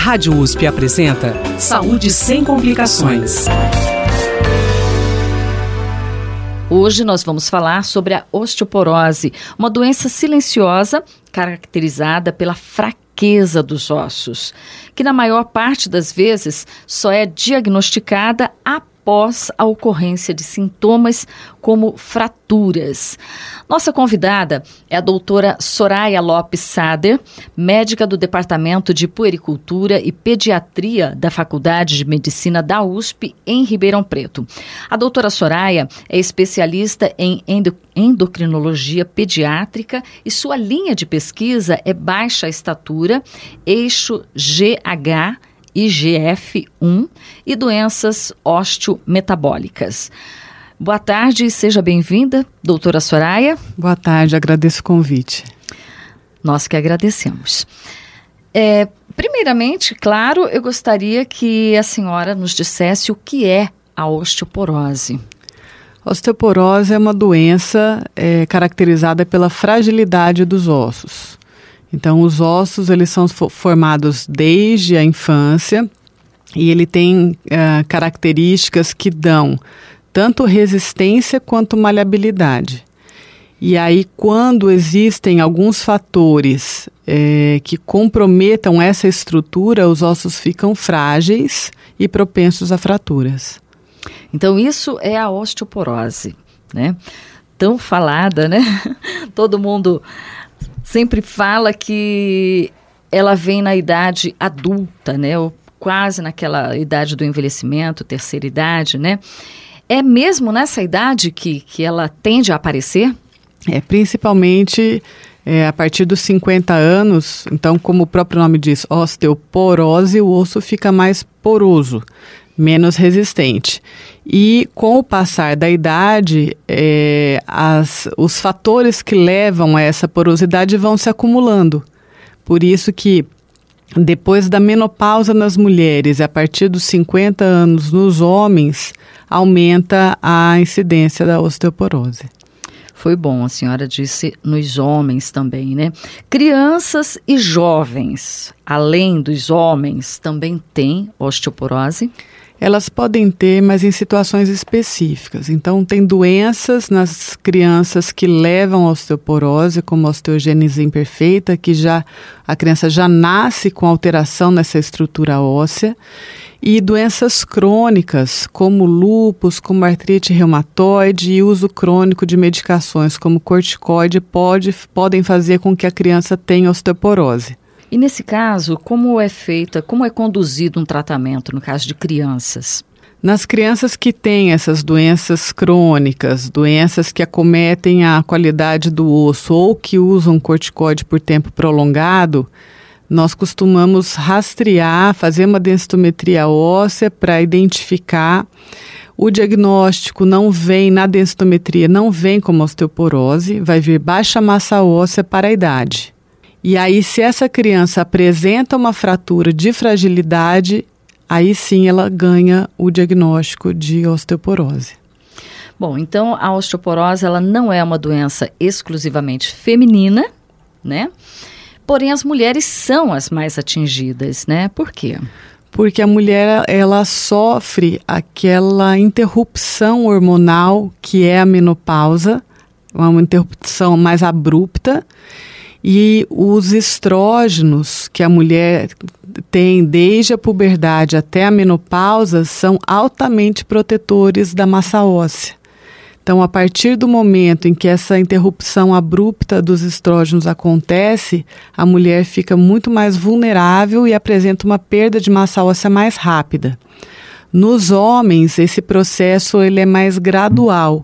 Rádio USP apresenta Saúde sem complicações. Hoje nós vamos falar sobre a osteoporose, uma doença silenciosa caracterizada pela fraqueza dos ossos, que na maior parte das vezes só é diagnosticada após a ocorrência de sintomas como fraturas. Nossa convidada é a doutora Soraya Lopes Sader, médica do Departamento de Puericultura e Pediatria da Faculdade de Medicina da USP, em Ribeirão Preto. A doutora Soraya é especialista em endocrinologia pediátrica e sua linha de pesquisa é baixa estatura, eixo GH, IGF-1 e doenças osteometabólicas. Boa tarde e seja bem-vinda, doutora Soraya. Boa tarde, agradeço o convite. Nós que agradecemos. Primeiramente, claro, eu gostaria que a senhora nos dissesse o que é a osteoporose. A osteoporose é uma doença caracterizada pela fragilidade dos ossos. Então, os ossos, eles são formados desde a infância e ele tem características que dão tanto resistência quanto maleabilidade. E aí, quando existem alguns fatores que comprometam essa estrutura, os ossos ficam frágeis e propensos a fraturas. Então, isso é a osteoporose, né? Tão falada, né? Todo mundo sempre fala que ela vem na idade adulta, né? Ou quase naquela idade do envelhecimento, terceira idade, né? É mesmo nessa idade que ela tende a aparecer? Principalmente a partir dos 50 anos. Então, como o próprio nome diz, osteoporose, o osso fica mais poroso, menos resistente. E com o passar da idade, os fatores que levam a essa porosidade vão se acumulando. Por isso que depois da menopausa nas mulheres, a partir dos 50 anos nos homens, aumenta a incidência da osteoporose. Foi bom, a senhora disse nos homens também, né? Crianças e jovens, além dos homens, também têm osteoporose? Elas podem ter, mas em situações específicas. Então, tem doenças nas crianças que levam a osteoporose, como a osteogênese imperfeita, que a criança já nasce com alteração nessa estrutura óssea. E doenças crônicas, como lúpus, como artrite reumatoide e uso crônico de medicações, como corticoide, podem fazer com que a criança tenha osteoporose. E nesse caso, como é conduzido um tratamento no caso de crianças? Nas crianças que têm essas doenças crônicas, doenças que acometem a qualidade do osso ou que usam corticoide por tempo prolongado, nós costumamos rastrear, fazer uma densitometria óssea para identificar. O diagnóstico na densitometria não vem como osteoporose, vai vir baixa massa óssea para a idade. E aí, se essa criança apresenta uma fratura de fragilidade, aí sim ela ganha o diagnóstico de osteoporose. Bom, então a osteoporose ela não é uma doença exclusivamente feminina, né? Porém, as mulheres são as mais atingidas, né? Por quê? Porque a mulher, ela sofre aquela interrupção hormonal que é a menopausa, uma interrupção mais abrupta. E os estrógenos que a mulher tem desde a puberdade até a menopausa são altamente protetores da massa óssea. Então, a partir do momento em que essa interrupção abrupta dos estrógenos acontece, a mulher fica muito mais vulnerável e apresenta uma perda de massa óssea mais rápida. Nos homens, esse processo ele é mais gradual.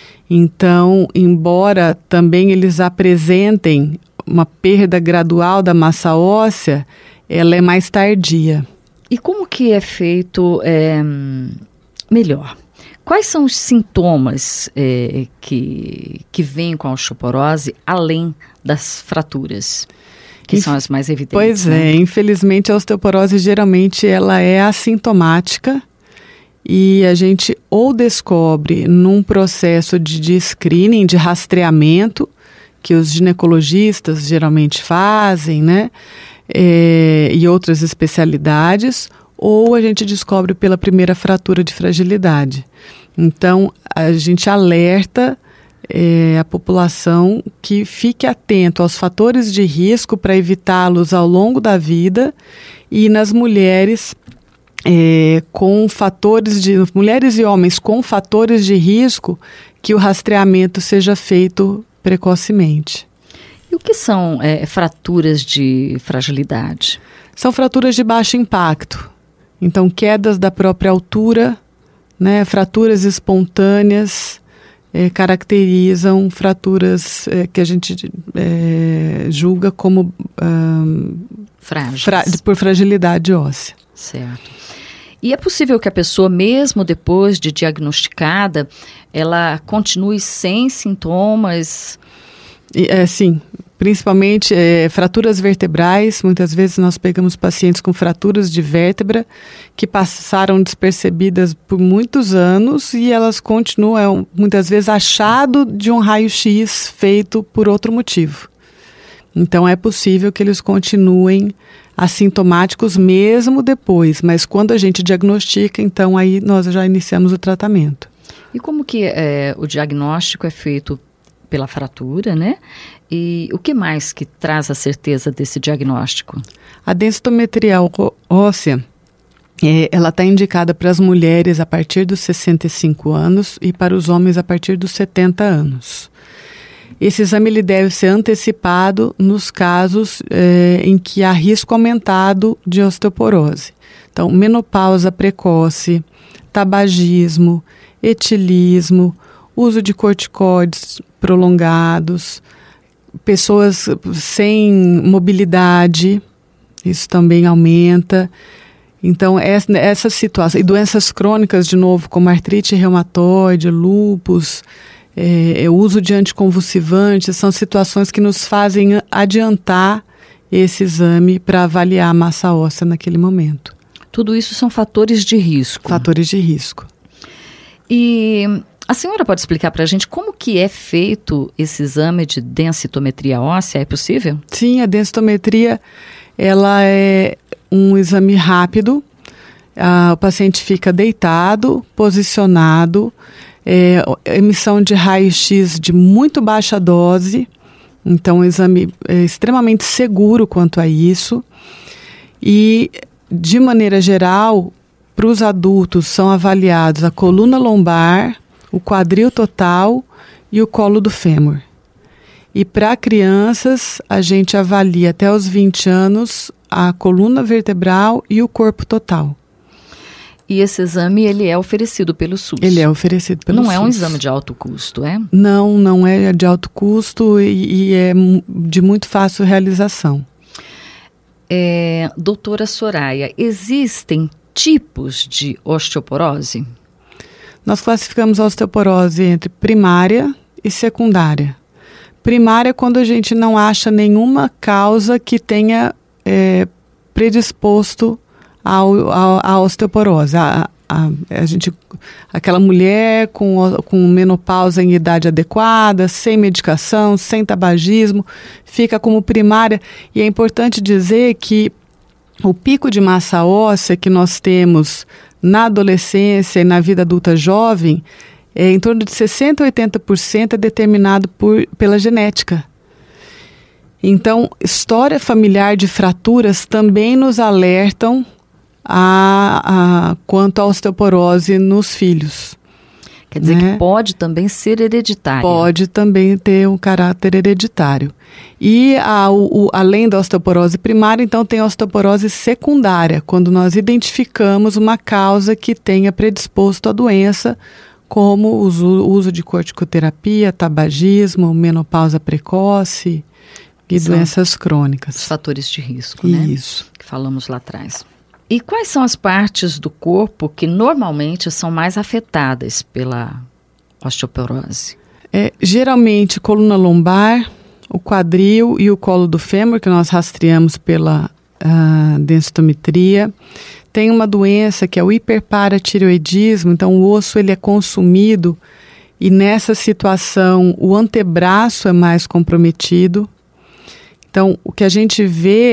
Então, embora também eles apresentem uma perda gradual da massa óssea, ela é mais tardia. E como que é feito melhor? Quais são os sintomas que vêm com a osteoporose, além das fraturas, que são as mais evidentes? Pois é, infelizmente a osteoporose geralmente ela é assintomática e a gente ou descobre num processo de screening, de rastreamento, que os ginecologistas geralmente fazem, né? e outras especialidades, ou a gente descobre pela primeira fratura de fragilidade. Então, a gente alerta a população que fique atento aos fatores de risco para evitá-los ao longo da vida, e nas mulheres mulheres e homens com fatores de risco, que o rastreamento seja feito precocemente. E o que são fraturas de fragilidade? São fraturas de baixo impacto. Então, quedas da própria altura, né, fraturas espontâneas, caracterizam fraturas que a gente julga como frágeis, por fragilidade óssea. Certo. E é possível que a pessoa, mesmo depois de diagnosticada, ela continue sem sintomas? Sim, principalmente fraturas vertebrais. Muitas vezes nós pegamos pacientes com fraturas de vértebra que passaram despercebidas por muitos anos e elas continuam, muitas vezes, achado de um raio-x feito por outro motivo. Então é possível que eles continuem assintomáticos mesmo depois, mas quando a gente diagnostica, então aí nós já iniciamos o tratamento. E como que o diagnóstico é feito pela fratura, né? E o que mais que traz a certeza desse diagnóstico? A densitometria óssea, ela está indicada para as mulheres a partir dos 65 anos e para os homens a partir dos 70 anos. Esse exame ele deve ser antecipado nos casos em que há risco aumentado de osteoporose. Então, menopausa precoce, tabagismo, etilismo, uso de corticoides prolongados, pessoas sem mobilidade, isso também aumenta. Então, essa situação, e doenças crônicas, de novo, como artrite reumatoide, lúpus, o uso de anticonvulsivantes, são situações que nos fazem adiantar esse exame para avaliar a massa óssea naquele momento. Tudo isso são fatores de risco. Fatores de risco. E a senhora pode explicar para a gente como que é feito esse exame de densitometria óssea? É possível? Sim, a densitometria ela é um exame rápido. O paciente fica deitado, posicionado, emissão de raio-x de muito baixa dose. Então, o exame é extremamente seguro quanto a isso. E, de maneira geral, para os adultos são avaliados a coluna lombar, o quadril total e o colo do fêmur. E para crianças, a gente avalia até os 20 anos a coluna vertebral e o corpo total. E esse exame, ele é oferecido pelo SUS? Ele é oferecido pelo SUS. Não é um exame de alto custo, é? Não, não é de alto custo e é de muito fácil realização. Doutora Soraya, existem tipos de osteoporose? Nós classificamos a osteoporose entre primária e secundária. Primária é quando a gente não acha nenhuma causa que tenha predisposto à osteoporose. Aquela mulher com menopausa em idade adequada, sem medicação, sem tabagismo, fica como primária. E é importante dizer que o pico de massa óssea que nós temos na adolescência e na vida adulta jovem, em torno de 60% a 80% é determinado pela genética. Então, história familiar de fraturas também nos alertam quanto à osteoporose nos filhos. Quer dizer que pode também ser hereditária. Pode também ter um caráter hereditário. E além da osteoporose primária, então tem a osteoporose secundária, quando nós identificamos uma causa que tenha predisposto à doença, como o uso de corticoterapia, tabagismo, menopausa precoce e doenças crônicas. Os fatores de risco, né? Isso. Que falamos lá atrás. E quais são as partes do corpo que normalmente são mais afetadas pela osteoporose? Geralmente coluna lombar, o quadril e o colo do fêmur, que nós rastreamos pela densitometria. Tem uma doença que é o hiperparatireoidismo, então o osso ele é consumido e nessa situação o antebraço é mais comprometido. Então o que a gente vê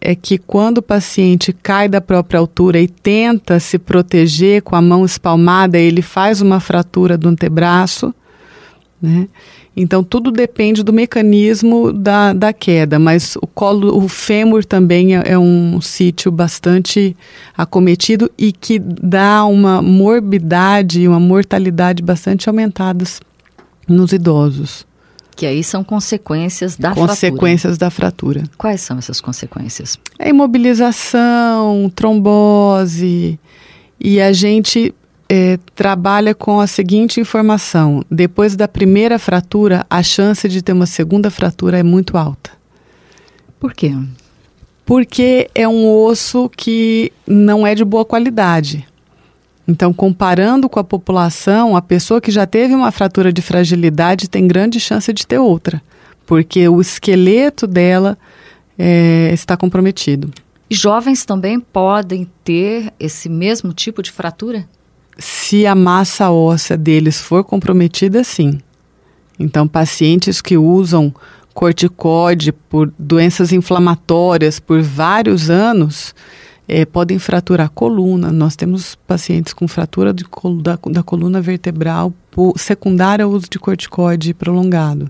é que quando o paciente cai da própria altura e tenta se proteger com a mão espalmada, ele faz uma fratura do antebraço, né? Então, tudo depende do mecanismo da queda, mas o fêmur também é um sítio bastante acometido e que dá uma morbidade e uma mortalidade bastante aumentadas nos idosos. Que aí são consequências da Consequências da fratura. Quais são essas consequências? É imobilização, trombose, e a gente trabalha com a seguinte informação: depois da primeira fratura, a chance de ter uma segunda fratura é muito alta. Por quê? Porque é um osso que não é de boa qualidade. Então, comparando com a população, a pessoa que já teve uma fratura de fragilidade tem grande chance de ter outra, porque o esqueleto dela está comprometido. E jovens também podem ter esse mesmo tipo de fratura? Se a massa óssea deles for comprometida, sim. Então, pacientes que usam corticoide por doenças inflamatórias por vários anos podem fraturar a coluna. Nós temos pacientes com fratura da coluna vertebral secundária ao uso de corticoide prolongado.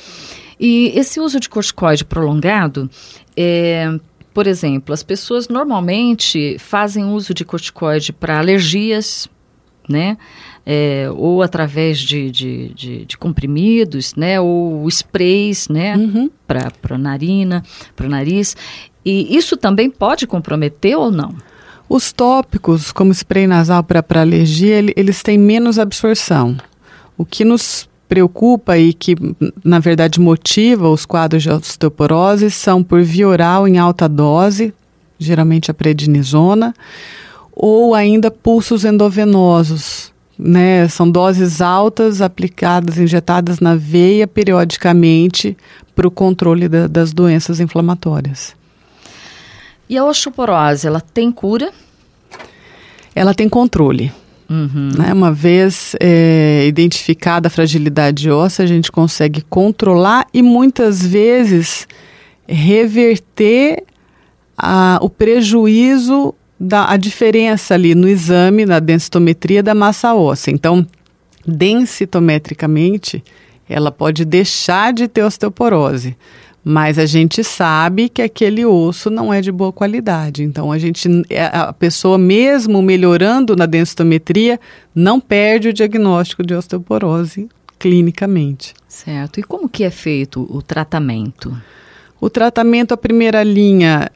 E esse uso de corticoide prolongado, por exemplo, as pessoas normalmente fazem uso de corticoide para alergias, né? Ou através de comprimidos, né? Ou sprays, né? Para narina, para o nariz. E isso também pode comprometer ou não? Os tópicos, como spray nasal para alergia, eles têm menos absorção. O que nos preocupa e que, na verdade, motiva os quadros de osteoporose são por via oral em alta dose, geralmente a prednisona, ou ainda pulsos endovenosos, né? São doses altas aplicadas, injetadas na veia periodicamente para o controle das doenças inflamatórias. E a osteoporose, ela tem cura? Ela tem controle. Né? Uma vez identificada a fragilidade óssea, a gente consegue controlar e muitas vezes reverter o prejuízo, a diferença ali no exame, na densitometria da massa óssea. Então, densitometricamente, ela pode deixar de ter osteoporose, mas a gente sabe que aquele osso não é de boa qualidade. Então, a pessoa, mesmo melhorando na densitometria, não perde o diagnóstico de osteoporose clinicamente. Certo. E como que é feito o tratamento? O tratamento, a primeira linha,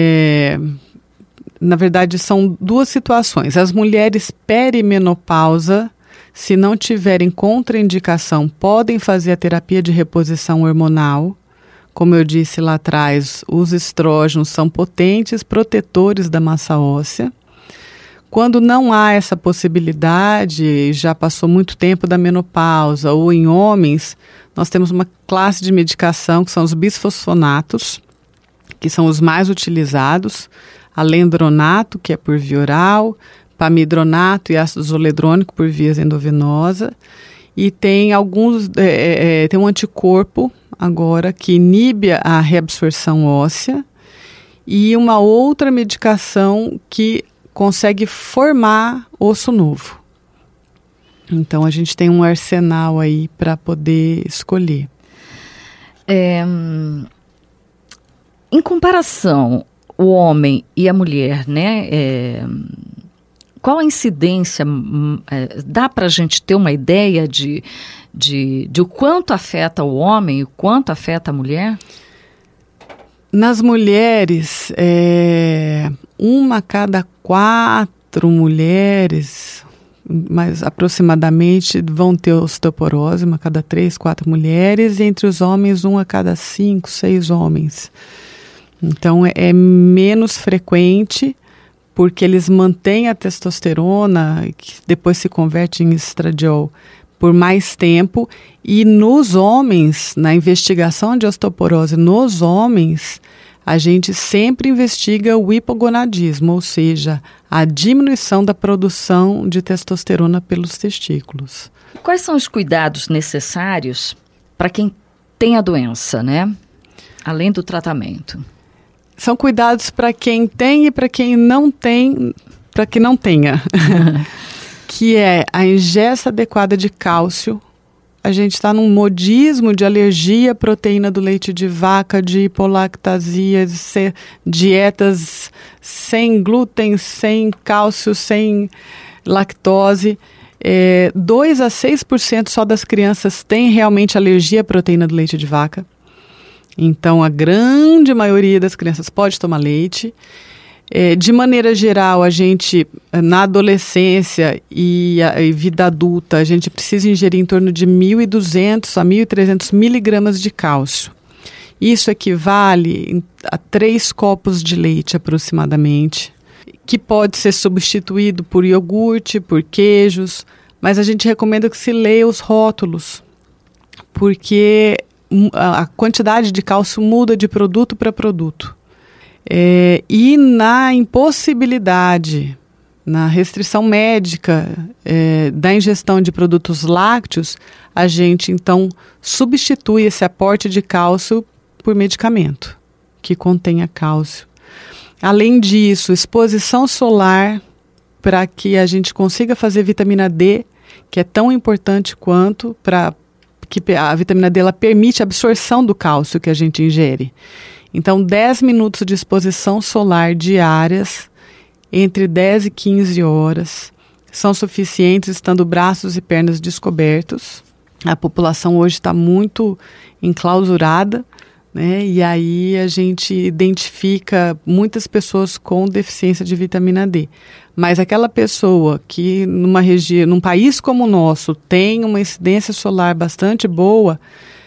na verdade, são duas situações. As mulheres perimenopausa, se não tiverem contraindicação, podem fazer a terapia de reposição hormonal. Como eu disse lá atrás, os estrógenos são potentes protetores da massa óssea. Quando não há essa possibilidade, já passou muito tempo da menopausa, ou em homens, nós temos uma classe de medicação que são os bisfosfonatos, que são os mais utilizados, alendronato, que é por via oral, pamidronato e ácido zoledrônico por via endovenosa, e tem tem um anticorpo agora que inibe a reabsorção óssea e uma outra medicação que consegue formar osso novo. Então a gente tem um arsenal aí para poder escolher. Em comparação, o homem e a mulher, né? Qual a incidência? Dá para a gente ter uma ideia de o quanto afeta o homem e o quanto afeta a mulher? Nas mulheres, 1 a cada 4 mulheres, mas aproximadamente, vão ter osteoporose, 1 a cada 3, 4 mulheres, e entre os homens, 1 a cada 5, 6 homens. Então, é menos frequente, porque eles mantêm a testosterona, que depois se converte em estradiol, por mais tempo. E nos homens, na investigação de osteoporose nos homens, a gente sempre investiga o hipogonadismo, ou seja, a diminuição da produção de testosterona pelos testículos. Quais são os cuidados necessários para quem tem a doença, né? Além do tratamento? São cuidados para quem tem e para quem não tem, para que não tenha. Que é a ingesta adequada de cálcio. A gente está num modismo de alergia à proteína do leite de vaca, de hipolactasia, de dietas sem glúten, sem cálcio, sem lactose. 2 a 6% só das crianças têm realmente alergia à proteína do leite de vaca. Então, a grande maioria das crianças pode tomar leite. De maneira geral, a gente, na adolescência e vida adulta, a gente precisa ingerir em torno de 1.200 a 1.300 miligramas de cálcio. Isso equivale a 3 copos de leite aproximadamente, que pode ser substituído por iogurte, por queijos, mas a gente recomenda que se leia os rótulos, porque a quantidade de cálcio muda de produto para produto. E na impossibilidade, na restrição médica da ingestão de produtos lácteos, a gente então substitui esse aporte de cálcio por medicamento que contenha cálcio. Além disso, exposição solar para que a gente consiga fazer vitamina D, que é tão importante quanto para que a vitamina D ela permite a absorção do cálcio que a gente ingere. Então, 10 minutos de exposição solar diárias, entre 10 e 15 horas, são suficientes, estando braços e pernas descobertos. A população hoje está muito enclausurada, né? E aí a gente identifica muitas pessoas com deficiência de vitamina D. Mas aquela pessoa que num país como o nosso tem uma incidência solar bastante boa,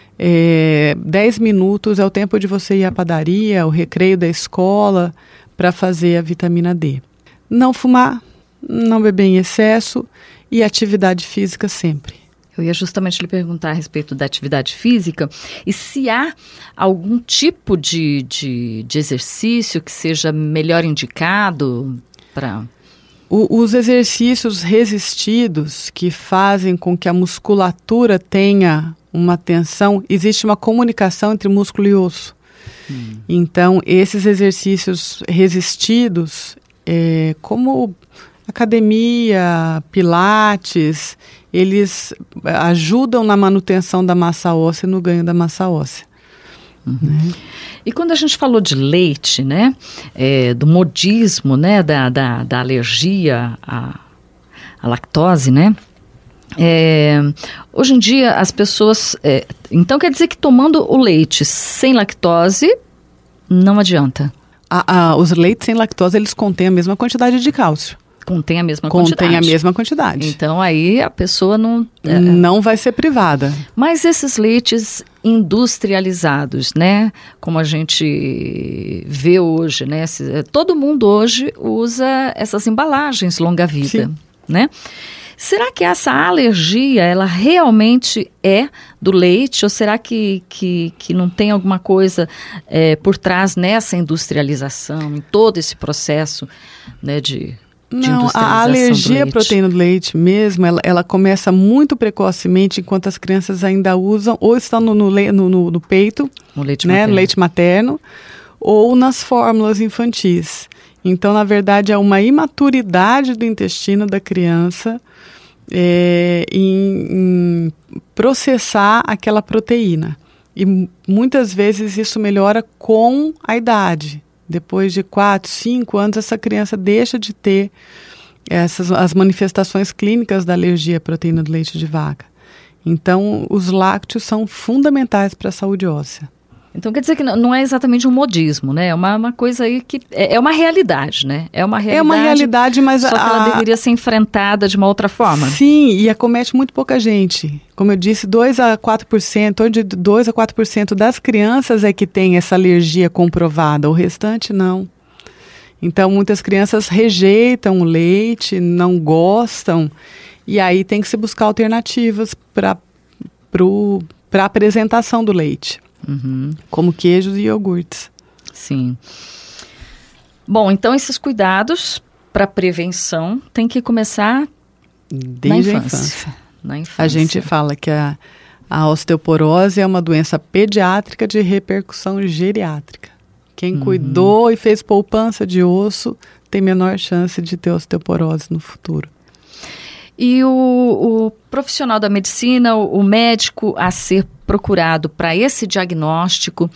10 minutos é o tempo de você ir à padaria, o recreio da escola, para fazer a vitamina D. Não fumar, não beber em excesso e atividade física sempre. Eu ia justamente lhe perguntar a respeito da atividade física e se há algum tipo de exercício que seja melhor indicado para... Os exercícios resistidos que fazem com que a musculatura tenha uma tensão, existe uma comunicação entre músculo e osso. Então, esses exercícios resistidos, como academia, pilates, eles ajudam na manutenção da massa óssea e no ganho da massa óssea. Né? E quando a gente falou de leite, né, do modismo, né, da alergia à lactose, né, hoje em dia as pessoas... então quer dizer que tomando o leite sem lactose não adianta? Os leites sem lactose, eles contêm a mesma quantidade de cálcio. Contém a mesma quantidade. Contém a mesma quantidade. Então aí a pessoa não... Não vai ser privada. Mas esses leites industrializados, né? Como a gente vê hoje, né? Todo mundo hoje usa essas embalagens longa-vida, né? Será que essa alergia, ela realmente é do leite? Ou será que não tem alguma coisa por trás nessa industrialização, em todo esse processo, né, de Não, a alergia à proteína do leite mesmo, ela começa muito precocemente, enquanto as crianças ainda usam, ou estão no peito, no leite, né, materno. No leite materno, ou nas fórmulas infantis. Então, na verdade, é uma imaturidade do intestino da criança em processar aquela proteína. E muitas vezes isso melhora com a idade. Depois de 4, 5 anos, essa criança deixa de ter as manifestações clínicas da alergia à proteína do leite de vaca. Então, os lácteos são fundamentais para a saúde óssea. Então, quer dizer que não é exatamente um modismo, né? É uma coisa aí que... É uma realidade, né? É uma realidade, mas... Só que ela deveria ser enfrentada de uma outra forma. Sim, e acomete muito pouca gente. Como eu disse, 2 a 4%, onde 2 a 4% das crianças é que tem essa alergia comprovada, o restante não. Então, muitas crianças rejeitam o leite, não gostam, e aí tem que se buscar alternativas para a apresentação do leite. Uhum. Como queijos e iogurtes. Sim. Bom, então esses cuidados para prevenção tem que começar desde a infância. Na infância. A gente fala que a osteoporose é uma doença pediátrica de repercussão geriátrica. Quem cuidou e fez poupança de osso tem menor chance de ter osteoporose no futuro. E o profissional da medicina, o médico a ser procurado para esse diagnóstico,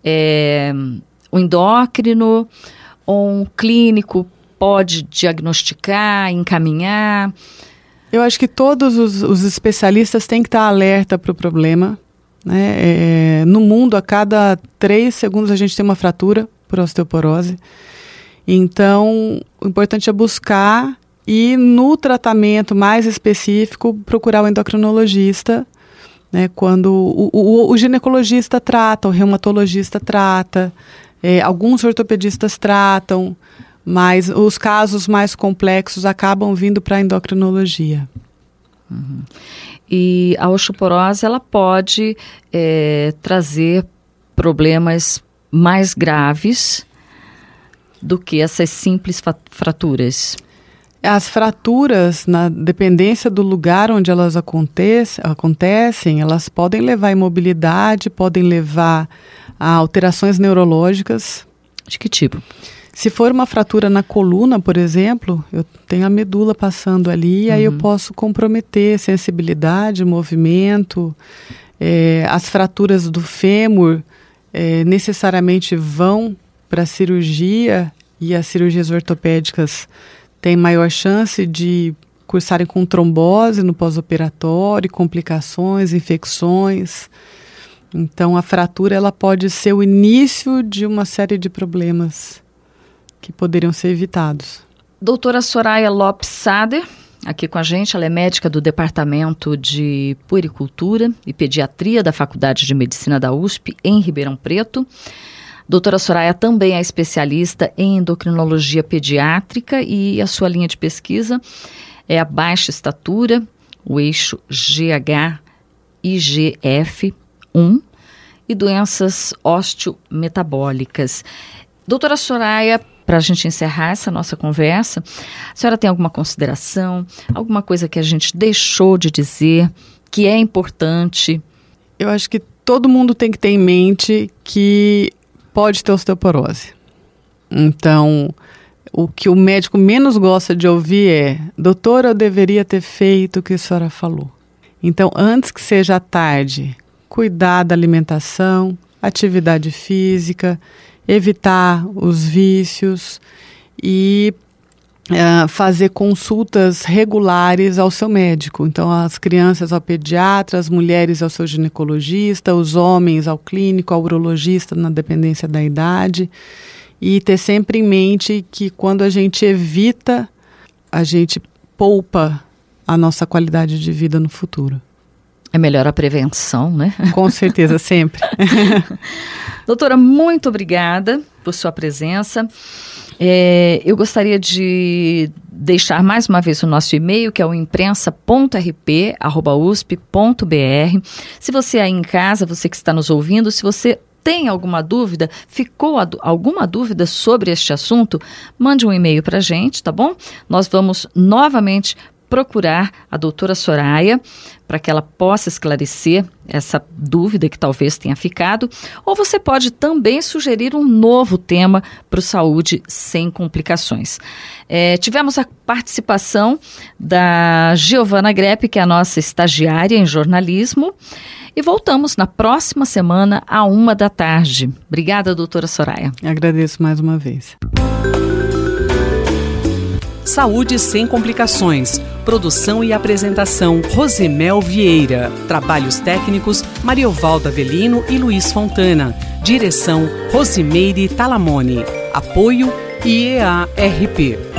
o endócrino ou um clínico pode diagnosticar, encaminhar? Eu acho que todos os especialistas têm que estar alerta para o problema, né? No mundo, a cada 3 segundos a gente tem uma fratura por osteoporose. Então, o importante é buscar e no tratamento mais específico procurar o endocrinologista, né? Quando o ginecologista trata, o reumatologista trata, alguns ortopedistas tratam, mas os casos mais complexos acabam vindo para a endocrinologia. Uhum. E a osteoporose, ela pode trazer problemas mais graves do que essas simples fraturas. As fraturas, na dependência do lugar onde elas acontecem, elas podem levar à imobilidade, podem levar a alterações neurológicas. De que tipo? Se for uma fratura na coluna, por exemplo, eu tenho a medula passando ali, aí eu posso comprometer sensibilidade, movimento. As fraturas do fêmur necessariamente vão para a cirurgia, e as cirurgias ortopédicas têm maior chance de cursarem com trombose no pós-operatório, complicações, infecções. Então, a fratura ela pode ser o início de uma série de problemas que poderiam ser evitados. Doutora Soraya Lopes Sader, aqui com a gente, ela é médica do Departamento de Puericultura e Pediatria da Faculdade de Medicina da USP, em Ribeirão Preto. Doutora Soraya também é especialista em endocrinologia pediátrica e a sua linha de pesquisa é a baixa estatura, o eixo GH-IGF-1 e doenças osteometabólicas. Doutora Soraya, para a gente encerrar essa nossa conversa, a senhora tem alguma consideração, alguma coisa que a gente deixou de dizer, que é importante? Eu acho que todo mundo tem que ter em mente que pode ter osteoporose. Então, o que o médico menos gosta de ouvir é: doutora, eu deveria ter feito o que a senhora falou. Então, antes que seja tarde, cuidar da alimentação, atividade física, evitar os vícios e fazer consultas regulares ao seu médico. Então, as crianças ao pediatra, as mulheres ao seu ginecologista, os homens ao clínico, ao urologista, na dependência da idade. E ter sempre em mente que quando a gente evita, a gente poupa a nossa qualidade de vida no futuro. É melhor a prevenção, né? Com certeza, sempre. Doutora, muito obrigada por sua presença. Eu gostaria de deixar mais uma vez o nosso e-mail, que é o imprensa.rp@usp.br. Se você aí em casa, você que está nos ouvindo, se você tem alguma dúvida, ficou alguma dúvida sobre este assunto, mande um e-mail para a gente, tá bom? Nós vamos novamente procurar a doutora Soraya para que ela possa esclarecer essa dúvida que talvez tenha ficado, ou você pode também sugerir um novo tema para o Saúde Sem Complicações. Tivemos a participação da Giovana Grepp, que é a nossa estagiária em jornalismo, e voltamos na próxima semana, à 13h. Obrigada, doutora Soraya. Agradeço mais uma vez. Saúde Sem Complicações. Produção e apresentação, Rosemel Vieira. Trabalhos técnicos, Mariovaldo Avelino e Luiz Fontana. Direção, Rosimeire Talamone. Apoio, IEA-RP.